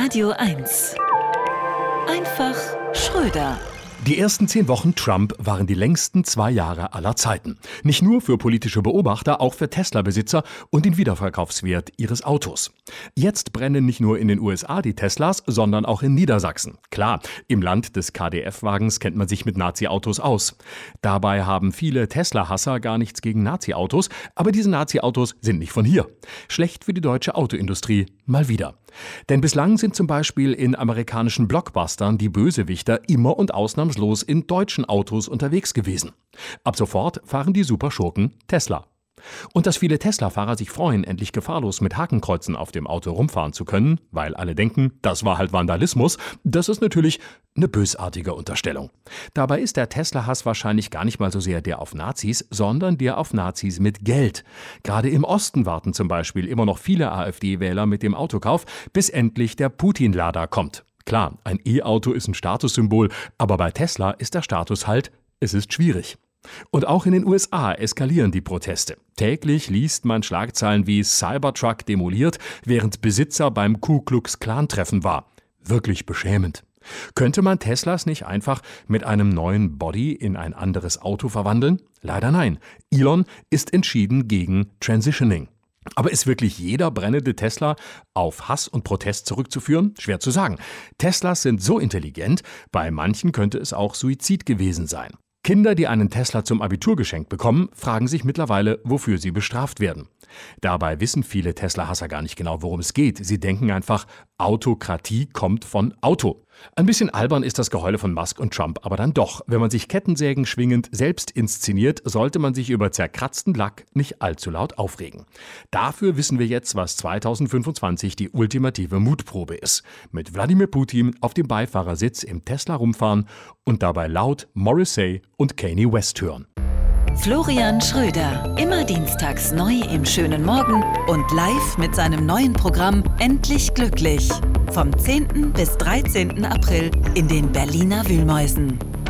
Radio 1. Einfach Schröder. Die ersten 10 Wochen Trump waren die längsten 2 Jahre aller Zeiten. Nicht nur für politische Beobachter, auch für Tesla-Besitzer und den Wiederverkaufswert ihres Autos. Jetzt brennen nicht nur in den USA die Teslas, sondern auch in Niedersachsen. Klar, im Land des KdF-Wagens kennt man sich mit Nazi-Autos aus. Dabei haben viele Tesla-Hasser gar nichts gegen Nazi-Autos, aber diese Nazi-Autos sind nicht von hier. Schlecht für die deutsche Autoindustrie, mal wieder. Denn bislang sind zum Beispiel in amerikanischen Blockbustern die Bösewichter immer und ausnahmslos in deutschen Autos unterwegs gewesen. Ab sofort fahren die Superschurken Tesla. Und dass viele Tesla-Fahrer sich freuen, endlich gefahrlos mit Hakenkreuzen auf dem Auto rumfahren zu können, weil alle denken, das war halt Vandalismus, das ist natürlich eine bösartige Unterstellung. Dabei ist der Tesla-Hass wahrscheinlich gar nicht mal so sehr der auf Nazis, sondern der auf Nazis mit Geld. Gerade im Osten warten zum Beispiel immer noch viele AfD-Wähler mit dem Autokauf, bis endlich der Putin-Lader kommt. Klar, ein E-Auto ist ein Statussymbol, aber bei Tesla ist der Status halt, es ist schwierig. Und auch in den USA eskalieren die Proteste. Täglich liest man Schlagzeilen wie Cybertruck demoliert, während Besitzer beim Ku-Klux-Klan-Treffen war. Wirklich beschämend. Könnte man Teslas nicht einfach mit einem neuen Body in ein anderes Auto verwandeln? Leider nein. Elon ist entschieden gegen Transitioning. Aber ist wirklich jeder brennende Tesla auf Hass und Protest zurückzuführen? Schwer zu sagen. Teslas sind so intelligent, bei manchen könnte es auch Suizid gewesen sein. Kinder, die einen Tesla zum Abitur geschenkt bekommen, fragen sich mittlerweile, wofür sie bestraft werden. Dabei wissen viele Tesla-Hasser gar nicht genau, worum es geht. Sie denken einfach, Autokratie kommt von Auto. Ein bisschen albern ist das Geheule von Musk und Trump, aber dann doch. Wenn man sich Kettensägen schwingend selbst inszeniert, sollte man sich über zerkratzten Lack nicht allzu laut aufregen. Dafür wissen wir jetzt, was 2025 die ultimative Mutprobe ist. Mit Wladimir Putin auf dem Beifahrersitz im Tesla rumfahren und dabei laut Morrissey und Kanye West hören. Florian Schröder, immer dienstags neu im schönen Morgen und live mit seinem neuen Programm Endlich Glücklich. Vom 10. bis 13. April in den Berliner Wühlmäusen.